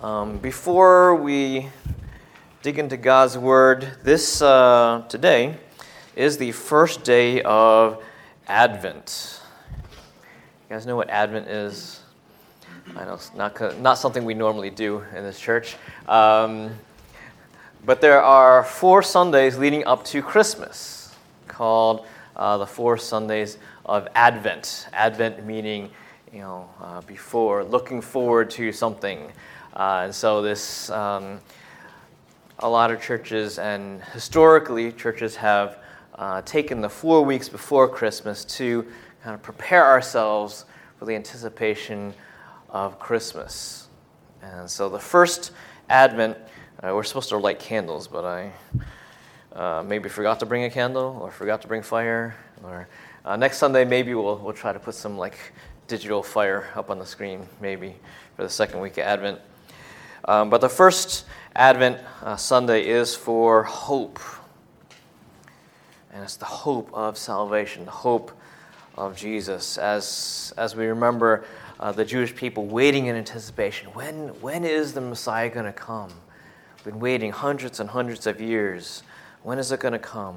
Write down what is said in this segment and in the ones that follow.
Before we dig into God's Word, this today is the first day of Advent. You guys know what Advent is? I know it's not something we normally do in this church. But there are 4 Sundays leading up to Christmas called the 4 Sundays of Advent. Advent meaning, before, looking forward to something. And so this, a lot of churches, and historically churches have taken the 4 weeks before Christmas to kind of prepare ourselves for the anticipation of Christmas. And so the first Advent, we're supposed to light candles, but I maybe forgot to bring a candle or forgot to bring fire. Or next Sunday maybe we'll try to put some digital fire up on the screen maybe for the second week of Advent. But the first Advent Sunday is for hope. And it's the hope of salvation, the hope of Jesus. As we remember the Jewish people waiting in anticipation, when is the Messiah going to come? We've been waiting hundreds and hundreds of years. When is it going to come?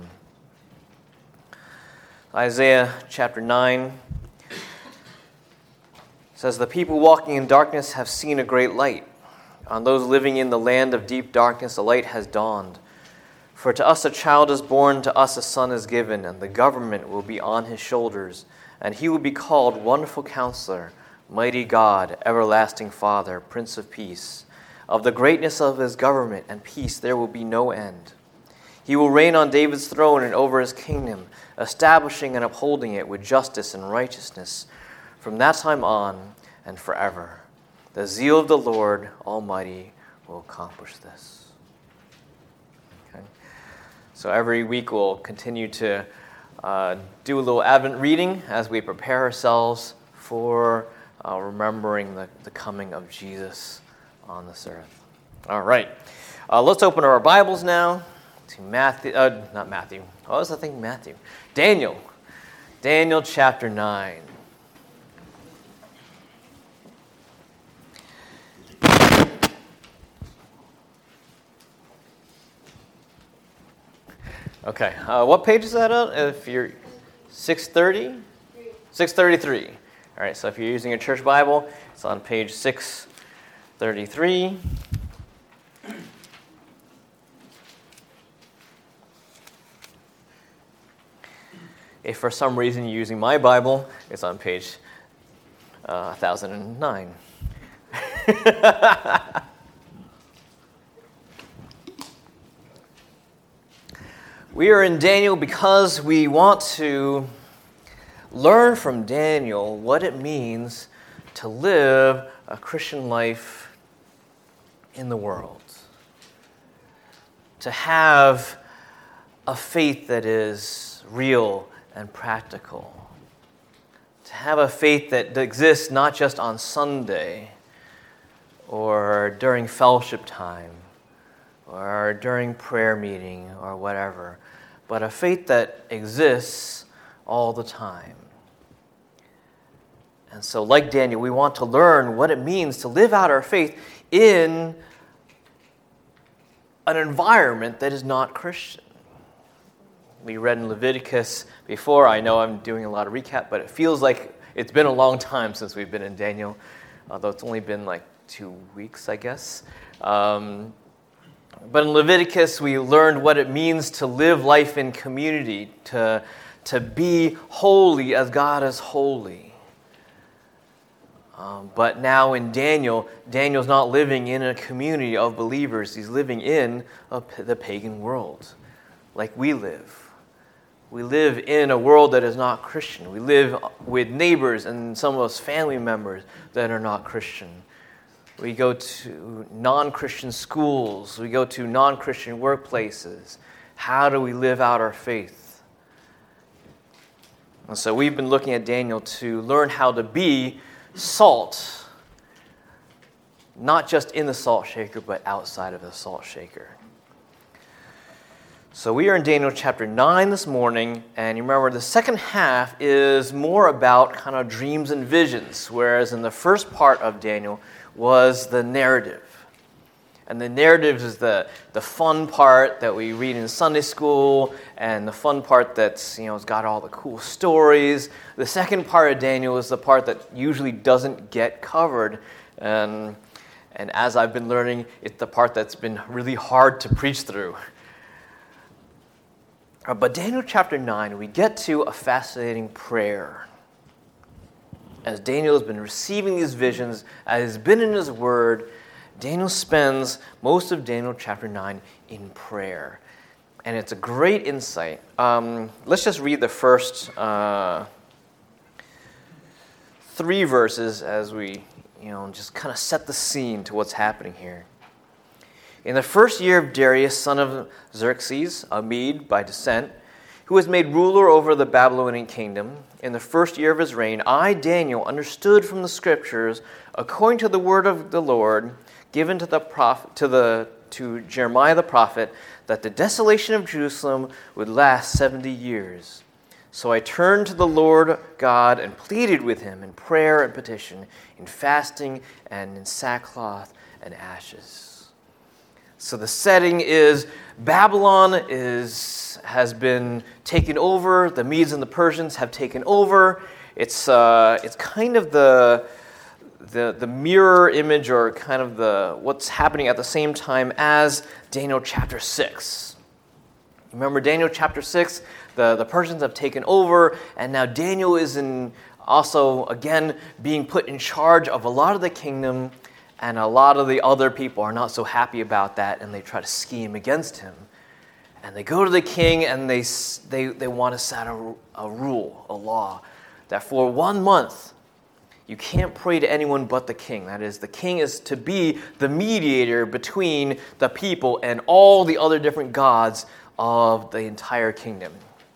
Isaiah chapter 9 says, "The people walking in darkness have seen a great light. On those living in the land of deep darkness, a light has dawned. For to us a child is born, to us a son is given, and the government will be on his shoulders. And he will be called Wonderful Counselor, Mighty God, Everlasting Father, Prince of Peace. Of the greatness of his government and peace there will be no end. He will reign on David's throne and over his kingdom, establishing and upholding it with justice and righteousness from that time on and forever. The zeal of the Lord Almighty will accomplish this." Okay. So every week we'll continue to do a little Advent reading as we prepare ourselves for remembering the coming of Jesus on this earth. All right. Let's open our Bibles now to Matthew. Daniel chapter 9. Okay, what page is that on? If you're 630? 633. All right, so if you're using a church Bible, it's on page 633. If for some reason you're using my Bible, it's on page 1009. We are in Daniel because we want to learn from Daniel what it means to live a Christian life in the world. To have a faith that is real and practical. To have a faith that exists not just on Sunday or during fellowship time or during prayer meeting or whatever, but a faith that exists all the time. And so, like Daniel, we want to learn what it means to live out our faith in an environment that is not Christian. We read in Leviticus before. I know I'm doing a lot of recap, but it feels like it's been a long time since we've been in Daniel, although it's only been 2 weeks, I guess. But in Leviticus, we learned what it means to live life in community, to be holy as God is holy. But now in Daniel's not living in a community of believers. He's living in the pagan world, like we live. We live in a world that is not Christian. We live with neighbors and some of us family members that are not Christian. We go to non-Christian schools. We go to non-Christian workplaces. How do we live out our faith? And so we've been looking at Daniel to learn how to be salt, not just in the salt shaker, but outside of the salt shaker. So we are in Daniel chapter 9 this morning, and you remember the second half is more about kind of dreams and visions, whereas in the first part of Daniel was the narrative. And the narratives is the fun part that we read in Sunday school, and the fun part that's, it's got all the cool stories. The second part of Daniel is the part that usually doesn't get covered. And as I've been learning, it's the part that's been really hard to preach through. But Daniel chapter 9, we get to a fascinating prayer. As Daniel has been receiving these visions, as he's been in his word, Daniel spends most of Daniel chapter 9 in prayer. And it's a great insight. Let's just read the first 3 verses as we just kind of set the scene to what's happening here. In the first year of Darius, son of Xerxes, a Mede by descent, who was made ruler over the Babylonian kingdom, in the first year of his reign, I, Daniel, understood from the scriptures, according to the word of the Lord, given to to Jeremiah the prophet, that the desolation of Jerusalem would last 70 years. So I turned to the Lord God and pleaded with him in prayer and petition, in fasting and in sackcloth and ashes. So the setting is Babylon has been taken over. The Medes and the Persians have taken over. It's kind of the mirror image, or kind of what's happening at the same time as Daniel chapter 6. Remember Daniel chapter 6? The Persians have taken over, and now Daniel is also again being put in charge of a lot of the kingdom, and a lot of the other people are not so happy about that, and they try to scheme against him. And they go to the king, and they want to set a rule, a law, that for 1 month, you can't pray to anyone but the king. That is, the king is to be the mediator between the people and all the other different gods of the entire kingdom.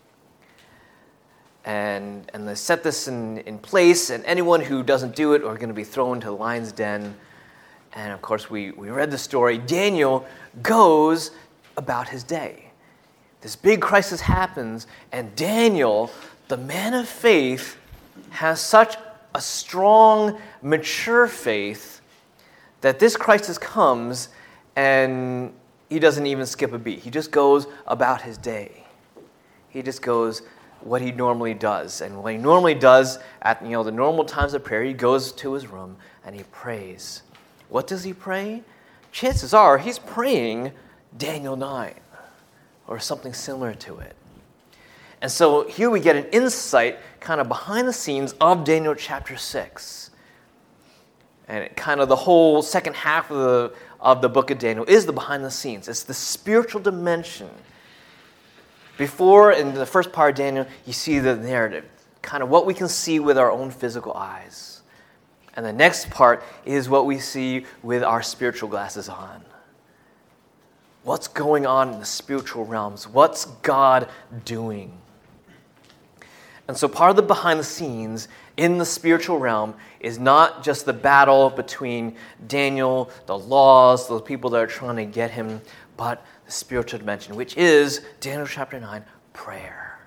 And they set this in place, and anyone who doesn't do it are going to be thrown to the lion's den. And of course, we read the story. Daniel goes about his day. This big crisis happens, and Daniel, the man of faith, has such a strong, mature faith that this crisis comes, and he doesn't even skip a beat. He just goes about his day. He just goes what he normally does. And what he normally does at the normal times of prayer, he goes to his room and he prays. What does he pray? Chances are he's praying Daniel 9 or something similar to it. And so here we get an insight kind of behind the scenes of Daniel chapter 6. And kind of the whole second half of the book of Daniel is the behind the scenes. It's the spiritual dimension. Before, in the first part of Daniel, you see the narrative, kind of what we can see with our own physical eyes. And the next part is what we see with our spiritual glasses on. What's going on in the spiritual realms? What's God doing? And so part of the behind the scenes in the spiritual realm is not just the battle between Daniel, the laws, those people that are trying to get him, but the spiritual dimension, which is Daniel chapter 9, prayer.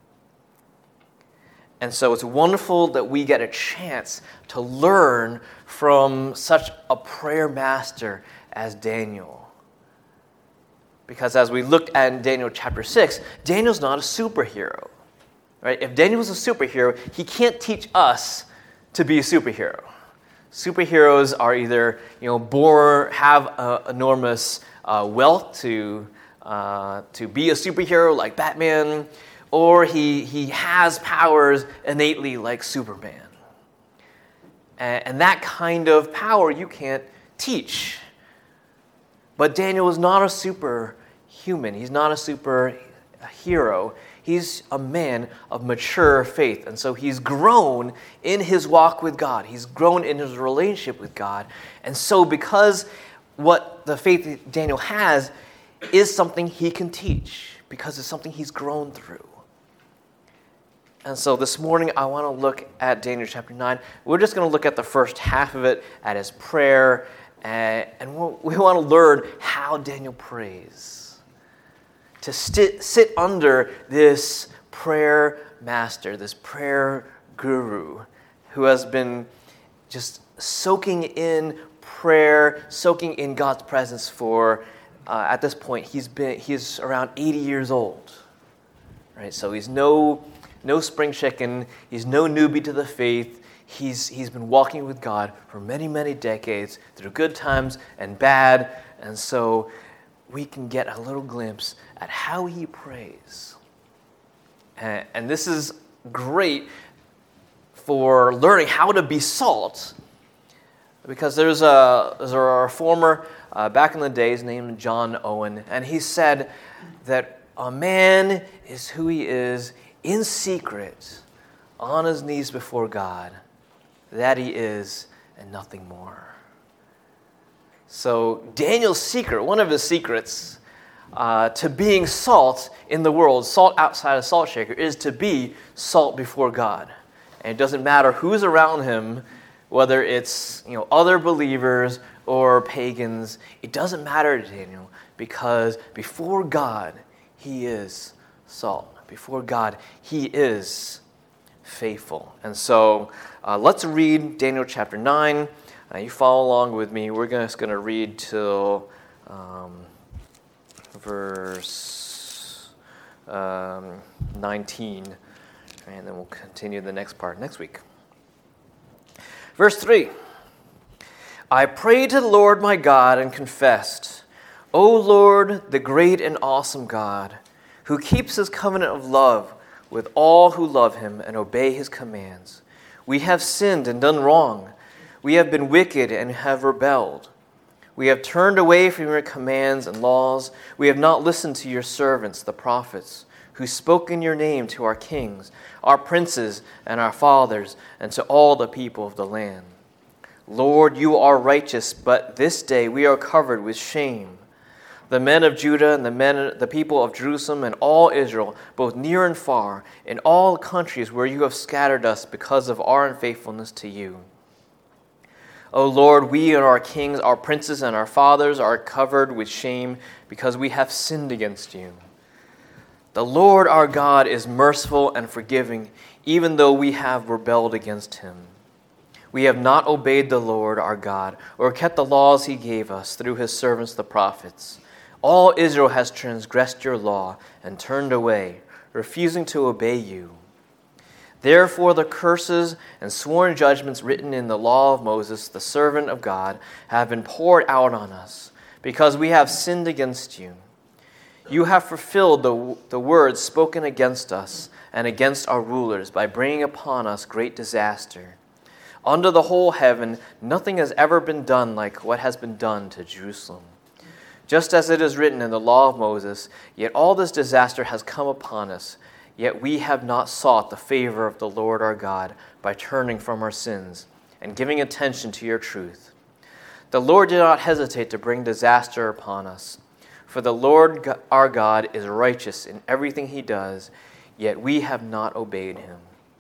And so it's wonderful that we get a chance to learn from such a prayer master as Daniel. Because as we looked at Daniel chapter 6, Daniel's not a superhero. Right? If Daniel was a superhero, he can't teach us to be a superhero. Superheroes are either born, have enormous wealth to be a superhero like Batman, or he has powers innately like Superman. And that kind of power you can't teach. But Daniel is not a superhuman. He's not a superhero. He's a man of mature faith. And so he's grown in his walk with God. He's grown in his relationship with God. And so because what the faith that Daniel has is something he can teach, because it's something he's grown through. And so this morning I want to look at Daniel chapter 9. We're just going to look at the first half of it, at his prayer, and we want to learn how Daniel prays. To sit under this prayer master, this prayer guru, who has been just soaking in prayer, soaking in God's presence for, at this point, he's around 80 years old. Right? So he's no spring chicken. He's no newbie to the faith. He's been walking with God for many, many decades through good times and bad. And so we can get a little glimpse at how he prays. And this is great for learning how to be salt. Because there's a reformer back in the days named John Owen. And he said that a man is who he is in secret, on his knees before God. That he is, and nothing more. So Daniel's secret, one of his secrets to being salt in the world, salt outside a salt shaker, is to be salt before God. And it doesn't matter who's around him, whether it's other believers or pagans. It doesn't matter to Daniel, because before God, he is salt. Before God, he is faithful. And so let's read Daniel chapter 9. You follow along with me. We're just going to read till verse 19. And then we'll continue the next part next week. Verse 3. I prayed to the Lord my God and confessed, O Lord, the great and awesome God, who keeps his covenant of love with all who love him and obey his commands. We have sinned and done wrong. We have been wicked and have rebelled. We have turned away from your commands and laws. We have not listened to your servants, the prophets, who spoke in your name to our kings, our princes, and our fathers, and to all the people of the land. Lord, you are righteous, but this day we are covered with shame. The men of Judah and the people of Jerusalem and all Israel, both near and far, in all countries where you have scattered us because of our unfaithfulness to you. O Lord, we and our kings, our princes, and our fathers are covered with shame because we have sinned against you. The Lord our God is merciful and forgiving, even though we have rebelled against him. We have not obeyed the Lord our God or kept the laws he gave us through his servants the prophets. All Israel has transgressed your law and turned away, refusing to obey you. Therefore the curses and sworn judgments written in the law of Moses, the servant of God, have been poured out on us, because we have sinned against you. You have fulfilled the words spoken against us and against our rulers by bringing upon us great disaster. Under the whole heaven, nothing has ever been done like what has been done to Jerusalem. Just as it is written in the law of Moses, yet all this disaster has come upon us, yet we have not sought the favor of the Lord our God by turning from our sins and giving attention to your truth. The Lord did not hesitate to bring disaster upon us, for the Lord our God is righteous in everything he does, yet we have not obeyed him.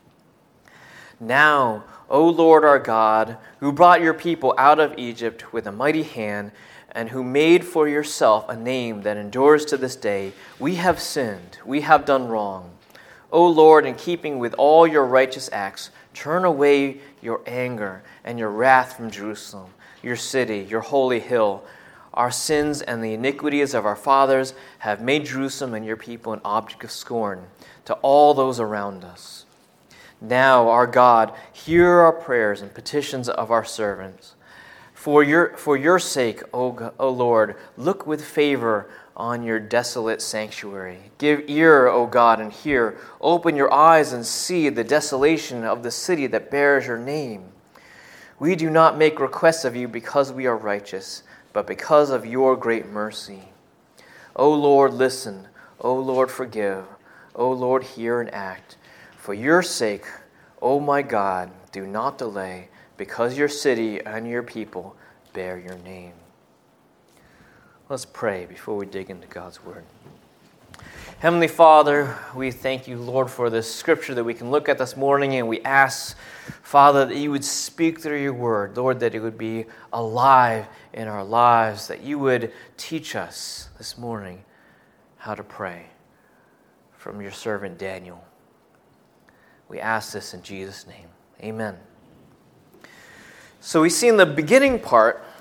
Now, O Lord our God, who brought your people out of Egypt with a mighty hand, and who made for yourself a name that endures to this day, we have sinned, we have done wrong. O Lord, in keeping with all your righteous acts, turn away your anger and your wrath from Jerusalem, your city, your holy hill. Our sins and the iniquities of our fathers have made Jerusalem and your people an object of scorn to all those around us. Now, our God, hear our prayers and petitions of our servants. For your sake, O Lord, look with favor on your desolate sanctuary. Give ear, O God, and hear. Open your eyes and see the desolation of the city that bears your name. We do not make requests of you because we are righteous, but because of your great mercy. O Lord, listen. O Lord, forgive. O Lord, hear and act. For your sake, O my God, do not delay, because your city and your people bear your name. Let's pray before we dig into God's word. Heavenly Father, we thank you, Lord, for this scripture that we can look at this morning, and we ask, Father, that you would speak through your word, Lord, that it would be alive in our lives, that you would teach us this morning how to pray from your servant Daniel. We ask this in Jesus' name. Amen. So we see in the beginning part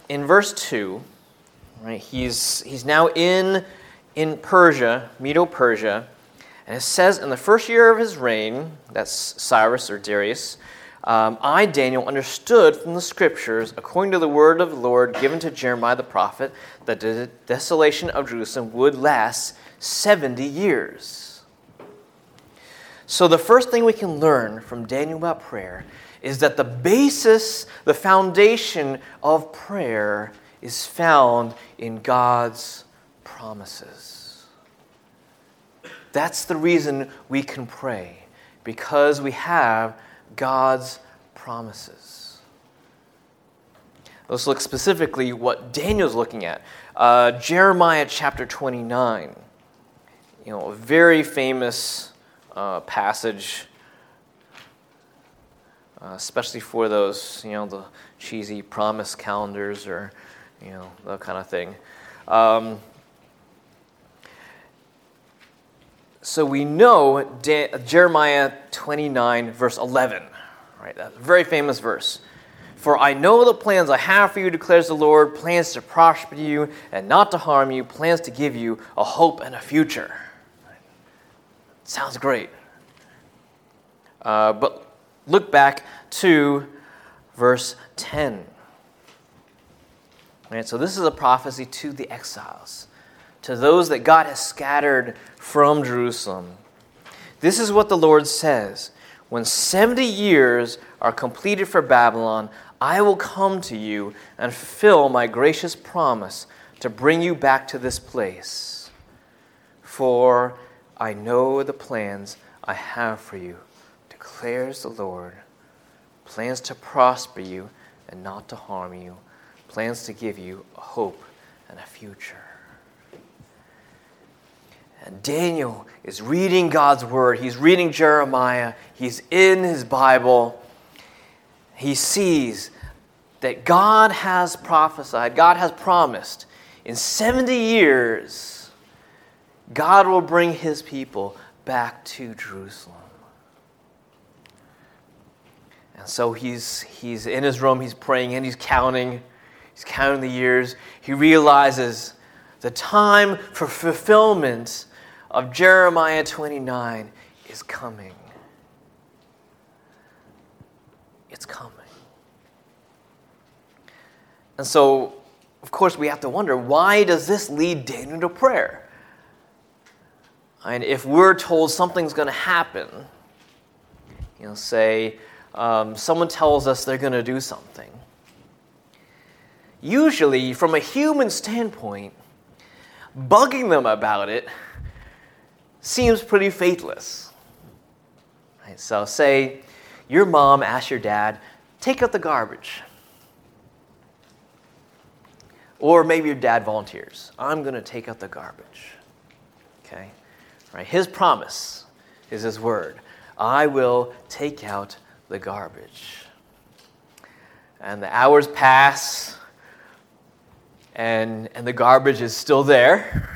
in verse 2, right, he's now in Persia, Medo-Persia, and it says in the first year of his reign, that's Cyrus or Darius, I, Daniel, understood from the Scriptures, according to the word of the Lord given to Jeremiah the prophet, that the desolation of Jerusalem would last 70 years. So the first thing we can learn from Daniel about prayer is that the basis, the foundation of prayer is found in God's promises. That's the reason we can pray, because we have God's promises. Let's look specifically what Daniel's looking at. Jeremiah chapter 29. A very famous passage, especially for those, the cheesy promise calendars or, that kind of thing. So we know Jeremiah 29, verse 11, right? That's a very famous verse. For I know the plans I have for you, declares the Lord, plans to prosper you and not to harm you, plans to give you a hope and a future. Sounds great. But look back to verse 10. Right, so this is a prophecy to the exiles, to those that God has scattered from Jerusalem. This is what the Lord says. When 70 years are completed for Babylon, I will come to you and fulfill my gracious promise to bring you back to this place. For I know the plans I have for you, declares the Lord. Plans to prosper you and not to harm you. Plans to give you a hope and a future. And Daniel is reading God's word. He's reading Jeremiah. He's in his Bible. He sees that God has prophesied, God has promised, in 70 years, God will bring his people back to Jerusalem. And so he's in his room, he's praying, and he's counting the years. He realizes the time for fulfillment of Jeremiah 29 is coming. It's coming. And so, of course, we have to wonder, why does this lead Daniel to prayer? And if we're told something's going to happen, say someone tells us they're going to do something, usually, from a human standpoint, bugging them about it seems pretty faithless. Right? So say your mom asks your dad, take out the garbage. Or maybe your dad volunteers. I'm going to take out the garbage. Okay? Right? His promise is his word. I will take out the garbage. And the hours pass, and the garbage is still there.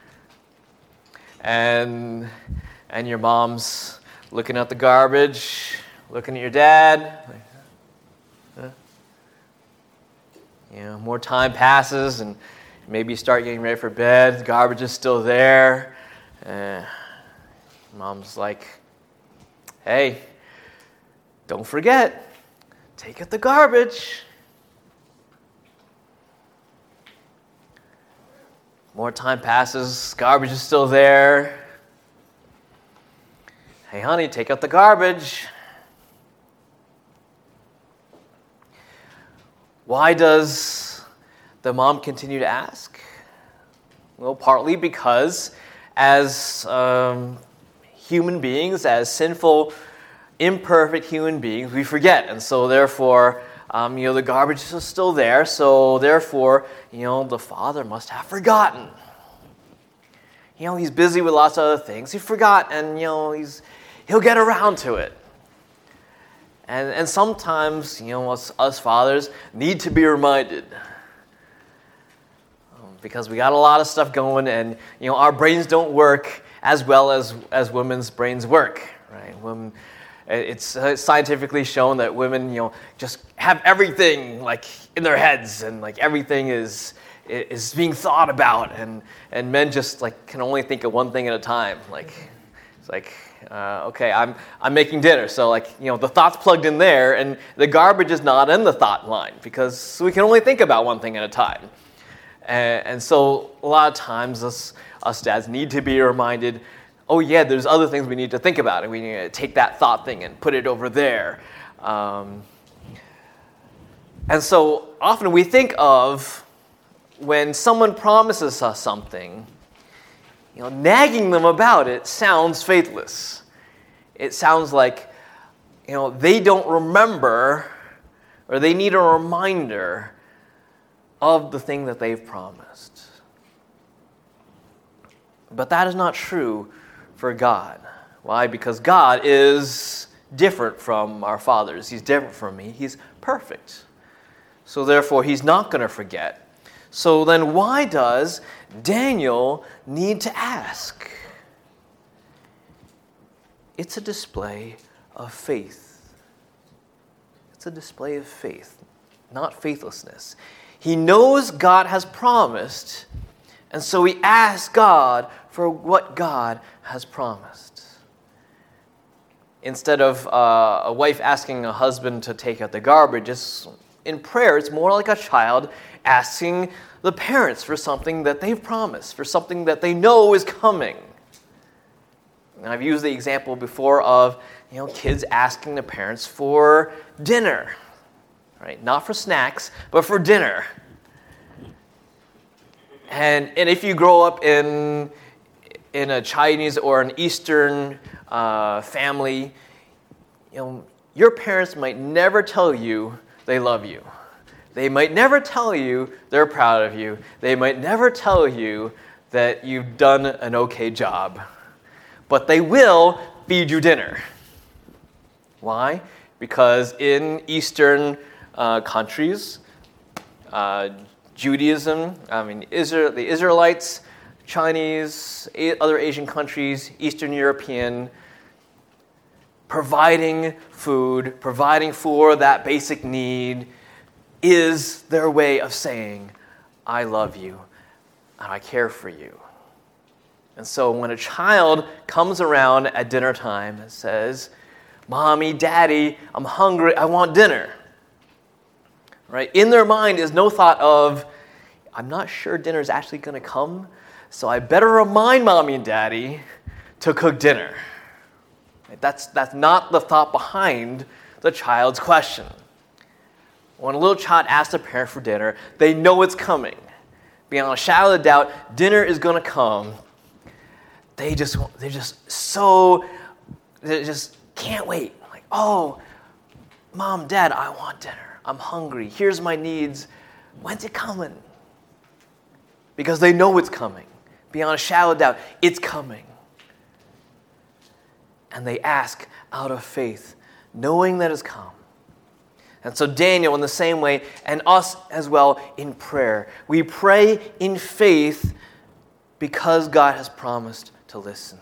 And your mom's looking at the garbage, looking at your dad. More time passes, and maybe you start getting ready for bed. The garbage is still there. Mom's like, hey, don't forget, take out the garbage. More time passes, garbage is still there. Hey, honey, take out the garbage. Why does the mom continue to ask? Well, partly because as human beings, as sinful, imperfect human beings, we forget. And so therefore, the garbage is still there. So therefore, the father must have forgotten. He's busy with lots of other things. He forgot, and he'll get around to it. And sometimes, us fathers need to be reminded. Because we got a lot of stuff going, and, our brains don't work as well as women's brains work, right? It's scientifically shown that women, just have everything like in their heads, and like everything is being thought about, and men just like can only think of one thing at a time. Like it's like, okay, I'm making dinner, so like the thought's plugged in there, and the garbage is not in the thought line because we can only think about one thing at a time. And so a lot of times us dads need to be reminded, oh yeah, there's other things we need to think about, and we need to take that thought thing and put it over there. And so often we think of when someone promises us something, nagging them about it sounds faithless. It sounds like, they don't remember, or they need a reminder of the thing that they've promised. But that is not true for God. Why? Because God is different from our fathers. He's different from me. He's perfect. So therefore, he's not going to forget. So then why does Daniel need to ask? It's a display of faith. It's a display of faith, not faithlessness. He knows God has promised, and so he asks God for what God has promised. Instead of a wife asking a husband to take out the garbage, in prayer, it's more like a child asking the parents for something that they've promised, for something that they know is coming. And I've used the example before of kids asking the parents for dinner, right? Not for snacks, but for dinner. And if you grow up in a Chinese or an Eastern family, your parents might never tell you they love you. They might never tell you they're proud of you. They might never tell you that you've done an okay job. But they will feed you dinner. Why? Because in Eastern countries, Judaism, the Israelites, Chinese, other Asian countries, Eastern European, providing food, providing for that basic need is their way of saying, I love you and I care for you. And so when a child comes around at dinner time and says, Mommy, Daddy, I'm hungry, I want dinner, right? In their mind is no thought of, I'm not sure dinner is actually going to come, so I better remind Mommy and Daddy to cook dinner. That's not the thought behind the child's question. When a little child asks their parent for dinner, they know it's coming. Beyond a shadow of a doubt, dinner is going to come. They just can't wait. Like, oh, Mom, Dad, I want dinner. I'm hungry. Here's my needs. When's it coming? Because they know it's coming. Beyond a shadow of doubt, it's coming. And they ask out of faith, knowing that it's come. And so Daniel, in the same way, and us as well in prayer, we pray in faith because God has promised to listen.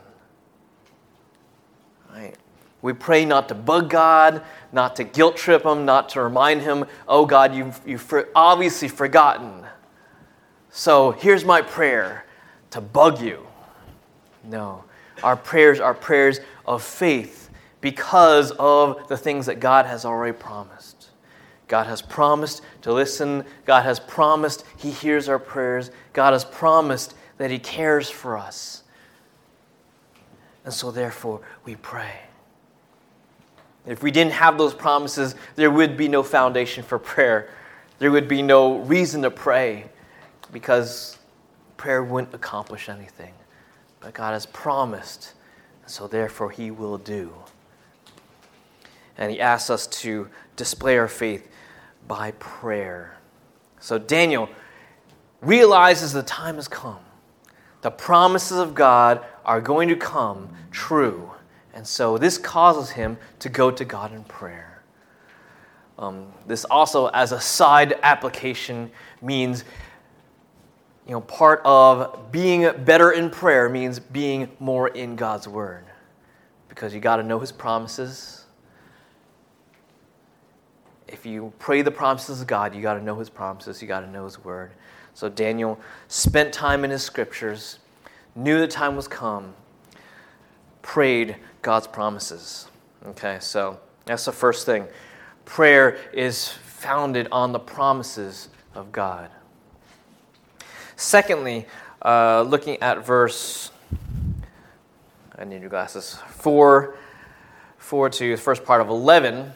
Right? We pray not to bug God, not to guilt trip Him, not to remind Him, oh God, you've obviously forgotten. So here's my prayer, to bug you. No, our prayers are prayers of faith because of the things that God has already promised. God has promised to listen. God has promised He hears our prayers. God has promised that He cares for us. And so therefore, we pray. If we didn't have those promises, there would be no foundation for prayer. There would be no reason to pray because prayer wouldn't accomplish anything. But God has promised, and so therefore He will do. And He asks us to display our faith by prayer. So Daniel realizes the time has come. The promises of God are going to come true. And so this causes him to go to God in prayer. This also, as a side application, means, part of being better in prayer means being more in God's Word. Because you got to know His promises. if you pray the promises of God, you got to know his promises, you got to know his word. So Daniel spent time in his scriptures, knew the time was come, prayed God's promises. Okay, so that's the first thing. Prayer is founded on the promises of God. Secondly, looking at verse, I need your glasses, 4 to the first part of 11,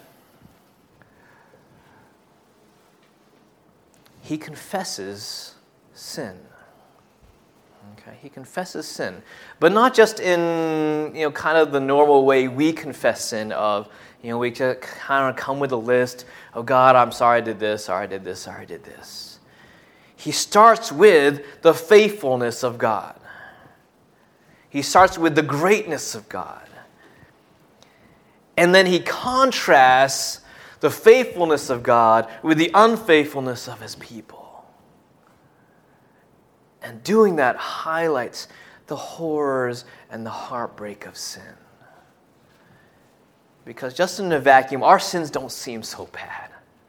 he confesses sin. Okay, he confesses sin, but not just in kind of the normal way we confess sin of we just kind of come with a list of God, I'm sorry I did this, sorry I did this, sorry I did this. He starts with the faithfulness of God. He starts with the greatness of God. And then he contrasts the faithfulness of God with the unfaithfulness of his people. And doing that highlights the horrors and the heartbreak of sin. Because just in a vacuum, our sins don't seem so bad.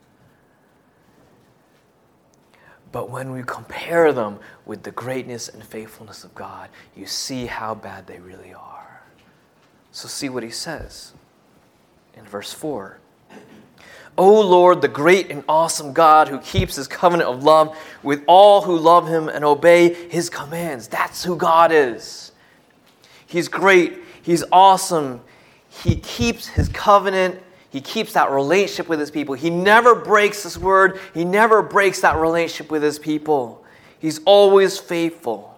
But when we compare them with the greatness and faithfulness of God, you see how bad they really are. So see what he says in verse 4. O Lord, the great and awesome God who keeps his covenant of love with all who love him and obey his commands. That's who God is. He's great. He's awesome. He keeps his covenant. He keeps that relationship with his people. He never breaks his word. He never breaks that relationship with his people. He's always faithful.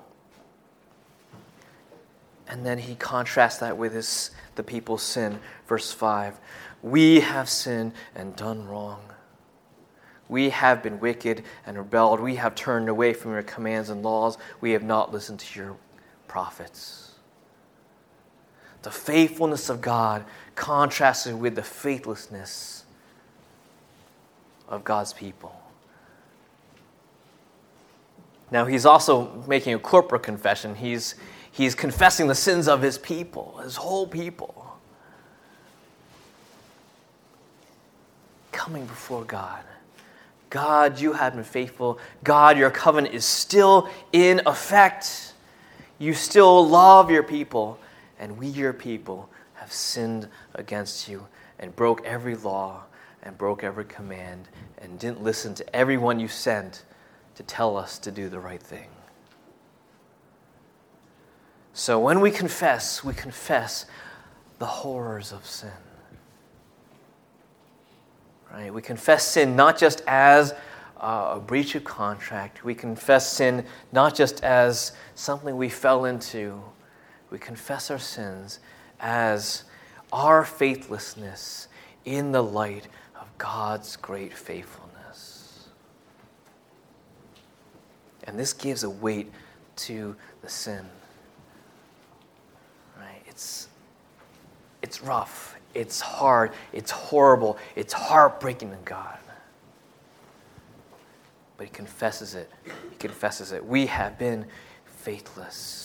And then he contrasts that with the people's sin. Verse 5. We have sinned and done wrong. We have been wicked and rebelled. We have turned away from your commands and laws. We have not listened to your prophets. The faithfulness of God contrasted with the faithlessness of God's people. Now he's also making a corporate confession. He's confessing the sins of his people, his whole people. Coming before God. God, you have been faithful. God, your covenant is still in effect. You still love your people. And we, your people, have sinned against you and broke every law and broke every command and didn't listen to everyone you sent to tell us to do the right thing. So when we confess the horrors of sin. Right? We confess sin not just as a breach of contract. We confess sin not just as something we fell into. We confess our sins as our faithlessness in the light of God's great faithfulness. And this gives a weight to the sin. Right? It's rough, it's hard, it's horrible, it's heartbreaking to God. But he confesses it. He confesses it. We have been faithless.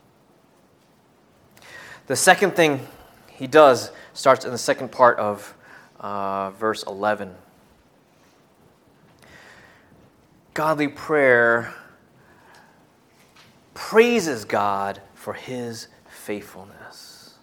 The second thing he does starts in the second part of verse 11. Godly prayer praises God for his faithfulness.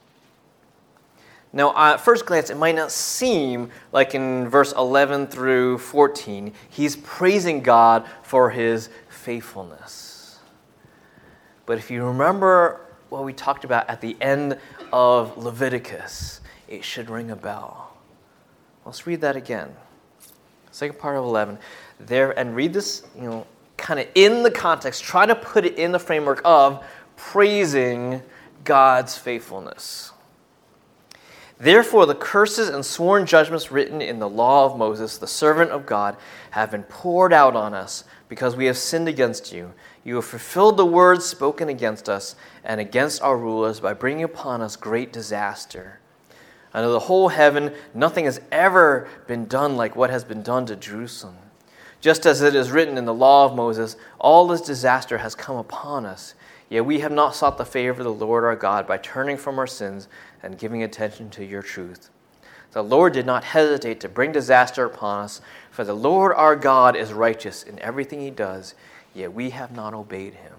Now, at first glance, it might not seem like in verse 11 through 14, he's praising God for his faithfulness. But if you remember what we talked about at the end of Leviticus, it should ring a bell. Let's read that again. Second part of 11. There, and read this, kind of in the context. Try to put it in the framework of praising God's faithfulness. Therefore, the curses and sworn judgments written in the law of Moses, the servant of God, have been poured out on us because we have sinned against you. You have fulfilled the words spoken against us and against our rulers by bringing upon us great disaster. Under the whole heaven, nothing has ever been done like what has been done to Jerusalem. Just as it is written in the law of Moses, all this disaster has come upon us. Yet we have not sought the favor of the Lord our God by turning from our sins and giving attention to your truth. The Lord did not hesitate to bring disaster upon us, for the Lord our God is righteous in everything he does, yet we have not obeyed him.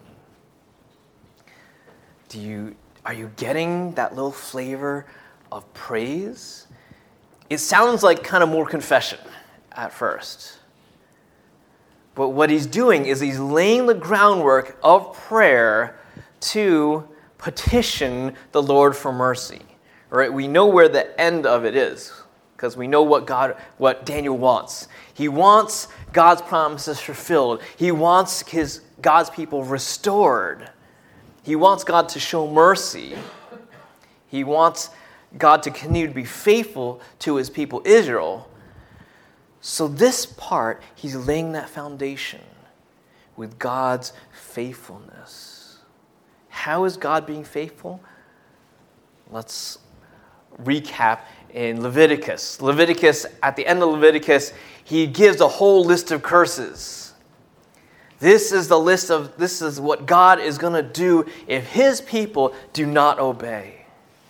Are you getting that little flavor of praise? It sounds like kind of more confession at first. But what he's doing is he's laying the groundwork of prayer to petition the Lord for mercy. Right? We know where the end of it is, because we know what Daniel wants. He wants God's promises fulfilled. He wants God's people restored. He wants God to show mercy. He wants God to continue to be faithful to his people Israel. So this part, he's laying that foundation with God's faithfulness. How is God being faithful? Let's recap in Leviticus. At the end of Leviticus, he gives a whole list of curses. This is what God is going to do if his people do not obey.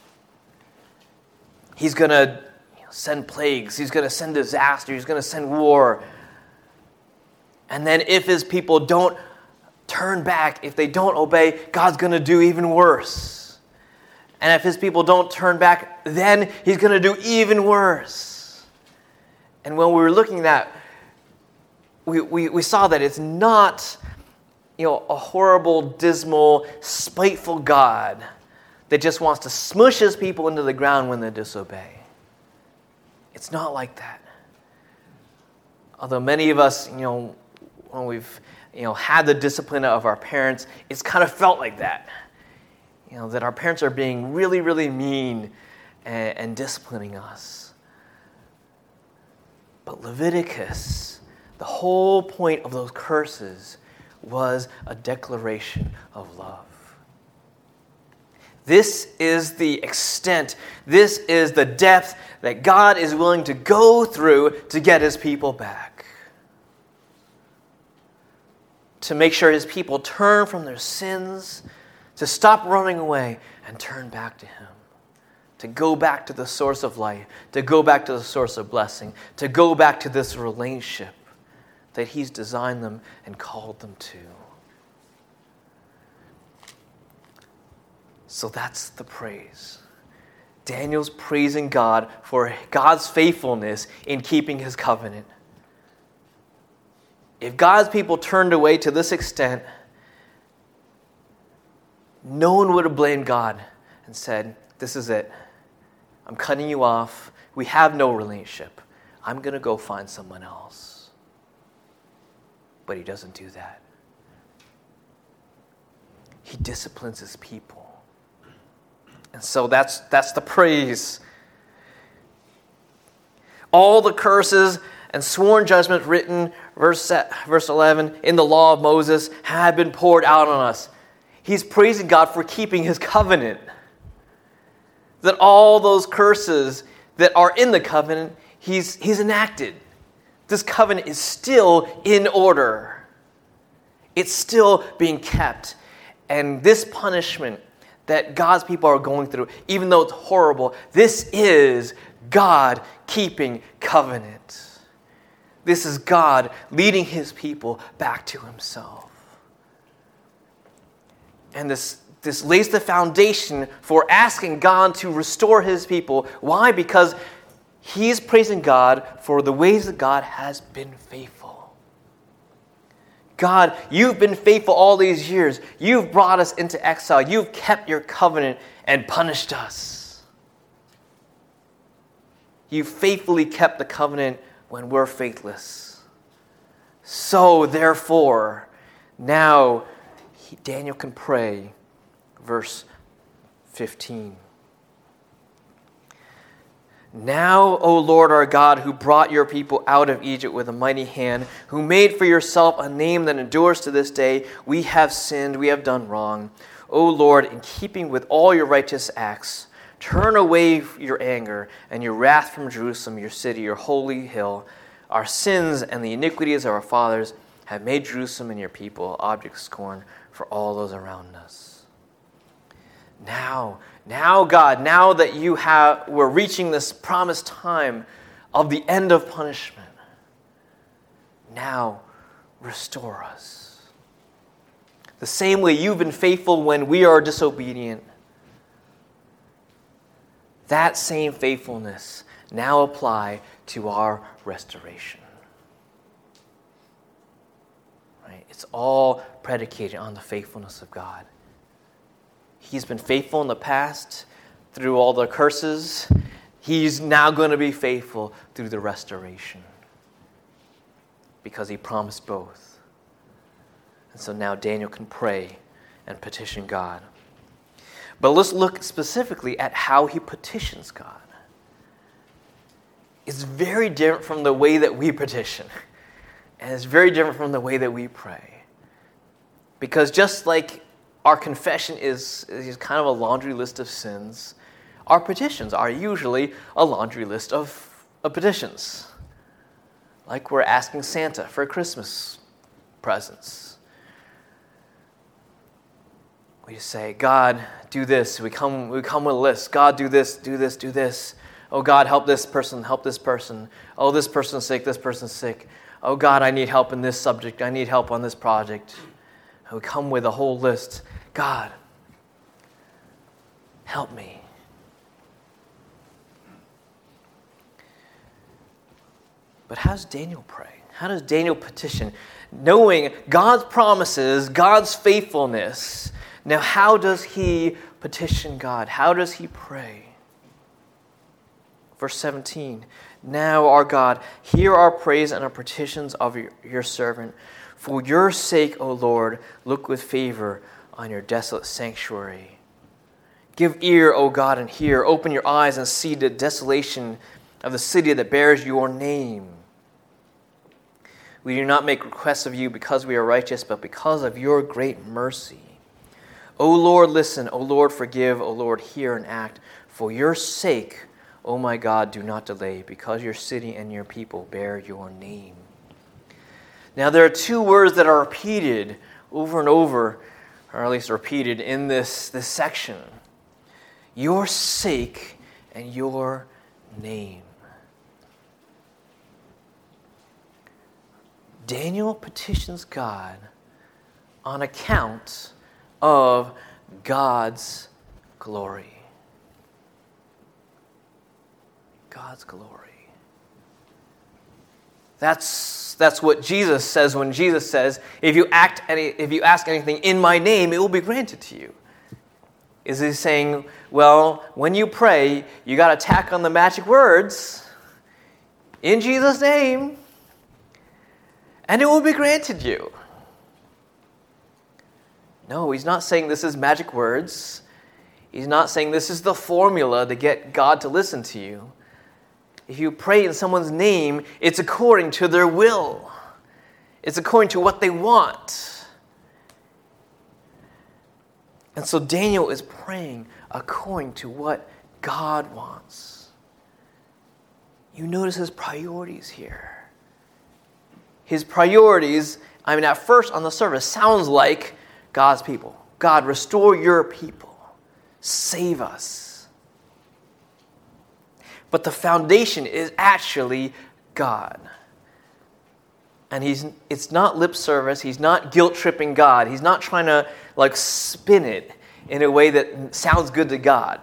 He's going to send plagues. He's going to send disaster. He's going to send war. And then if his people don't turn back, if they don't obey, God's going to do even worse. And if his people don't turn back, then he's going to do even worse. And when we were looking at that, we saw that it's not, a horrible, dismal, spiteful God that just wants to smush his people into the ground when they disobey. It's not like that. Although many of us, when we've, had the discipline of our parents, it's kind of felt like that. That our parents are being really, really mean and disciplining us. But Leviticus, the whole point of those curses was a declaration of love. This is the extent, this is the depth that God is willing to go through to get his people back. To make sure his people turn from their sins, to stop running away and turn back to him. To go back to the source of life, to go back to the source of blessing, to go back to this relationship that he's designed them and called them to. So that's the praise. Daniel's praising God for God's faithfulness in keeping his covenant. If God's people turned away to this extent, no one would have blamed God and said, this is it. I'm cutting you off. We have no relationship. I'm going to go find someone else. But he doesn't do that. He disciplines his people. And so that's the praise. All the curses and sworn judgments written, verse 11, in the law of Moses have been poured out on us. He's praising God for keeping his covenant. That all those curses that are in the covenant, he's enacted. This covenant is still in order. It's still being kept. And this punishment that God's people are going through, even though it's horrible, this is God keeping covenant. This is God leading his people back to himself. And this lays the foundation for asking God to restore his people. Why? Because he's praising God for the ways that God has been faithful. God, you've been faithful all these years. You've brought us into exile. You've kept your covenant and punished us. You've faithfully kept the covenant when we're faithless. So, therefore, now Daniel can pray. Verse 15. Now, O Lord our God, who brought your people out of Egypt with a mighty hand, who made for yourself a name that endures to this day, we have sinned, we have done wrong. O Lord, in keeping with all your righteous acts, turn away your anger and your wrath from Jerusalem, your city, your holy hill. Our sins and the iniquities of our fathers have made Jerusalem and your people object of scorn for all those around us. Now, God, now that we're reaching this promised time of the end of punishment, now restore us. The same way you've been faithful when we are disobedient, that same faithfulness now apply to our restoration. Right? It's all predicated on the faithfulness of God. He's been faithful in the past through all the curses. He's now going to be faithful through the restoration because he promised both. And so now Daniel can pray and petition God. But let's look specifically at how he petitions God. It's very different from the way that we petition. And it's very different from the way that we pray. Because just like our confession is kind of a laundry list of sins, our petitions are usually a laundry list of petitions. Like we're asking Santa for Christmas presents. We just say, God, do this. We come with a list. God, do this, do this, do this. Oh, God, help this person, help this person. Oh, this person's sick, this person's sick. Oh, God, I need help in this subject. I need help on this project. And we come with a whole list. God, help me. But how does Daniel pray? How does Daniel petition? Knowing God's promises, God's faithfulness. Now, how does he petition God? How does he pray? Verse 17, now, our God, hear our praise and our petitions of your servant. For your sake, O Lord, look with favor on your desolate sanctuary. Give ear, O God, and hear. Open your eyes and see the desolation of the city that bears your name. We do not make requests of you because we are righteous, but because of your great mercy. O Lord, listen. O Lord, forgive. O Lord, hear and act. For your sake, O my God, do not delay, because your city and your people bear your name. Now, there are two words that are repeated over and over, or at least repeated in this section. Your sake and your name. Daniel petitions God on account of God's glory. God's glory. That's what Jesus says when Jesus says, if you ask anything in my name, it will be granted to you. Is he saying, well, when you pray, you got to tack on the magic words in Jesus' name, and it will be granted you. No, he's not saying this is magic words. He's not saying this is the formula to get God to listen to you. If you pray in someone's name, it's according to their will. It's according to what they want. And so Daniel is praying according to what God wants. You notice his priorities here. His priorities, at first on the surface, sounds like God's people. God, restore your people. Save us. But the foundation is actually God. And it's not lip service. He's not guilt-tripping God. He's not trying to spin it in a way that sounds good to God.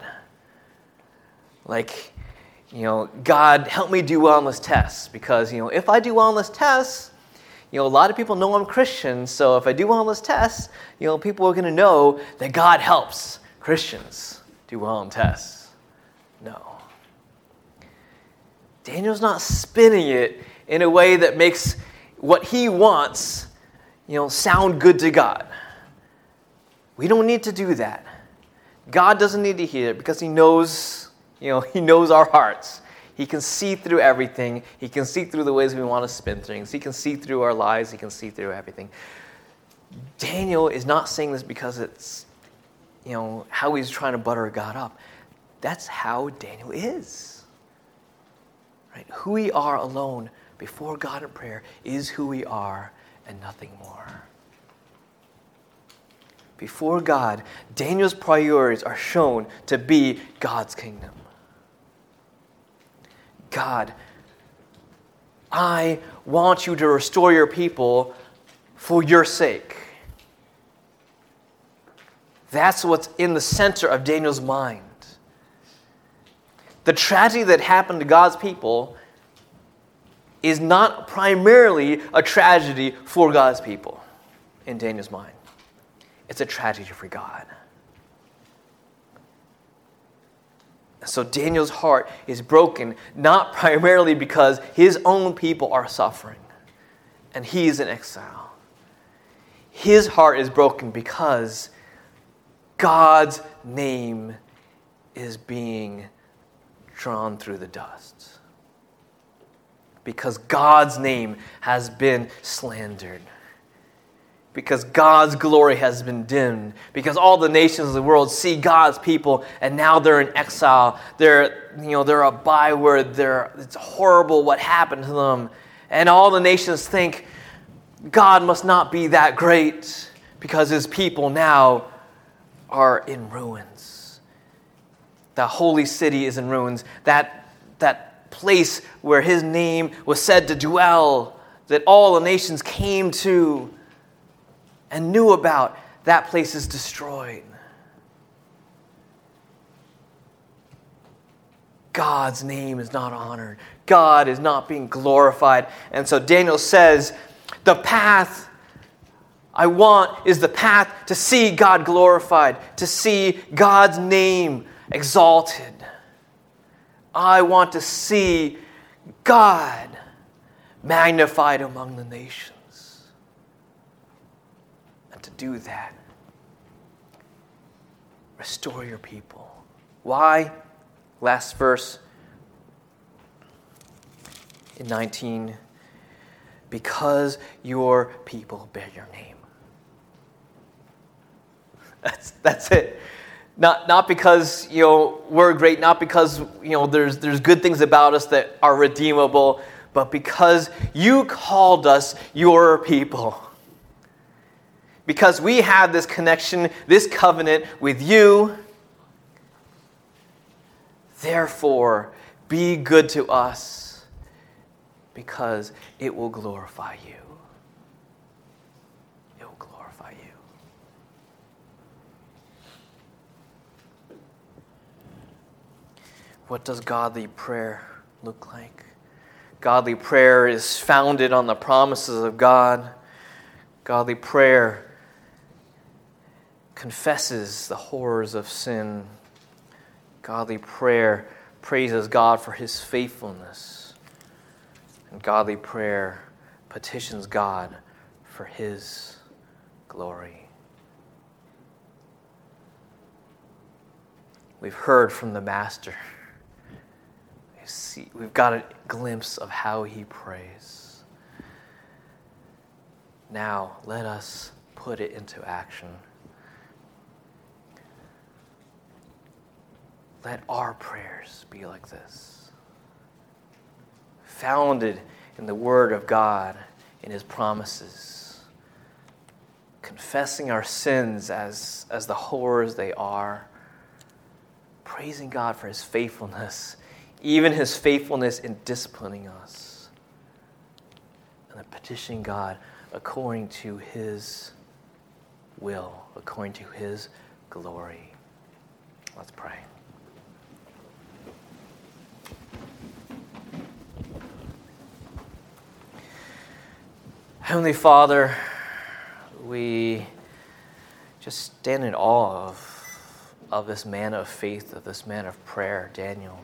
God, help me do well on this test. Because, if I do well on this test, a lot of people know I'm Christian. So if I do well on this test, people are going to know that God helps Christians do well on tests. No. Daniel's not spinning it in a way that makes what he wants, sound good to God. We don't need to do that. God doesn't need to hear it because he knows, he knows our hearts. He can see through everything. He can see through the ways we want to spin things. He can see through our lives. He can see through everything. Daniel is not saying this because it's, how he's trying to butter God up. That's how Daniel is. Right? Who we are alone before God in prayer is who we are and nothing more. before God, Daniel's priorities are shown to be God's kingdom. God, I want you to restore your people for your sake. That's what's in the center of Daniel's mind. The tragedy that happened to God's people is not primarily a tragedy for God's people in Daniel's mind. It's a tragedy for God. So Daniel's heart is broken not primarily because his own people are suffering and he's in exile. His heart is broken because God's name is being drawn through the dust. Because God's name has been slandered. Because God's glory has been dimmed. Because all the nations of the world see God's people and now they're in exile. They're a byword. It's horrible what happened to them. And all the nations think God must not be that great because his people now are in ruins. The holy city is in ruins. That place where his name was said to dwell, that all the nations came to and knew about, that place is destroyed. God's name is not honored. God is not being glorified. And so Daniel says, the path I want is the path to see God glorified, to see God's name exalted. I want to see God magnified among the nations. And to do that, restore your people. Why? Last verse in 19. Because your people bear your name. That's it. Not because we're great, not because there's good things about us that are redeemable, but because you called us your people. Because we have this connection, this covenant with you. Therefore, be good to us, because it will glorify you. It will glorify you. What does godly prayer look like? Godly prayer is founded on the promises of God. Godly prayer confesses the horrors of sin. Godly prayer praises God for his faithfulness. And godly prayer petitions God for his glory. We've heard from the Master. We've got a glimpse of how he prays. Now, let us put it into action. Let our prayers be like this. Founded in the Word of God, in his promises. Confessing our sins as the horrors they are. Praising God for his faithfulness, even his faithfulness in disciplining us. And then petitioning God according to his will, according to his glory. Let's pray. Heavenly Father, we just stand in awe of this man of faith, of this man of prayer, Daniel.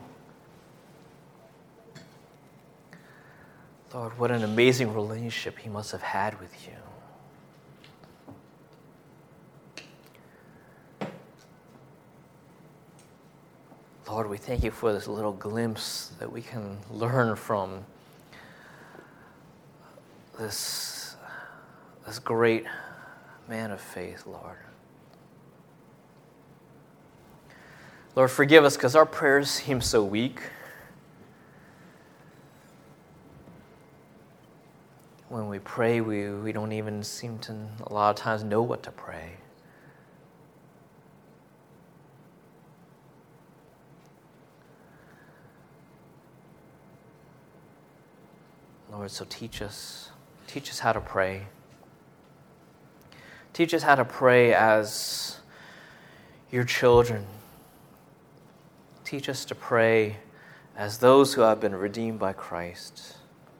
Lord, what an amazing relationship he must have had with you. Lord, we thank you for this little glimpse that we can learn from this great man of faith, Lord. Lord, forgive us because our prayers seem so weak. When we pray, we don't even seem to, a lot of times, know what to pray. Lord, so teach us. Teach us how to pray. Teach us how to pray as your children. Teach us to pray as those who have been redeemed by Christ.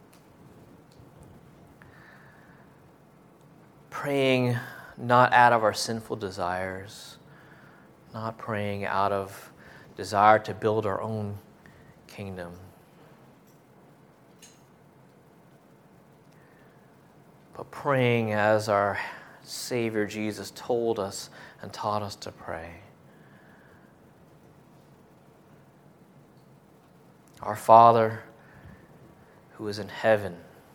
Praying not out of our sinful desires, not praying out of desire to build our own kingdom, but praying as our Savior Jesus told us and taught us to pray. Our Father, who is in heaven,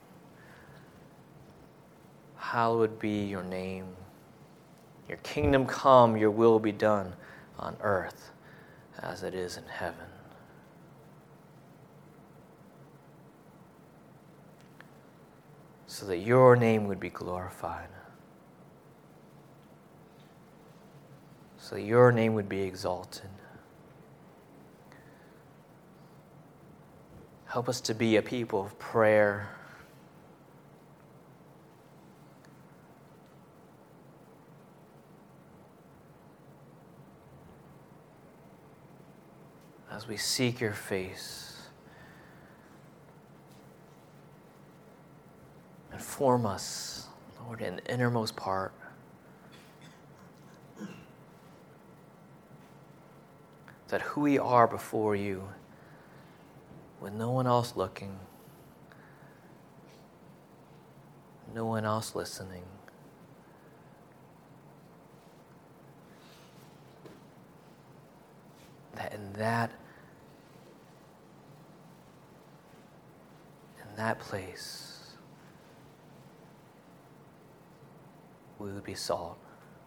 hallowed be your name. Your kingdom come, your will be done on earth as it is in heaven. So that your name would be glorified. So that your name would be exalted. Help us to be a people of prayer. As we seek your face, and form us, Lord, in the innermost part. That who we are before you, with no one else looking, no one else listening, that in that place, we would be salt.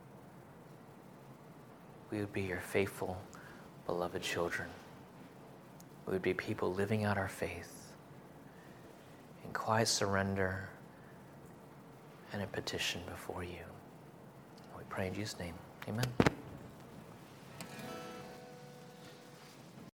We would be your faithful, beloved children. We would be people living out our faith in quiet surrender and in petition before you. We pray in Jesus' name. Amen.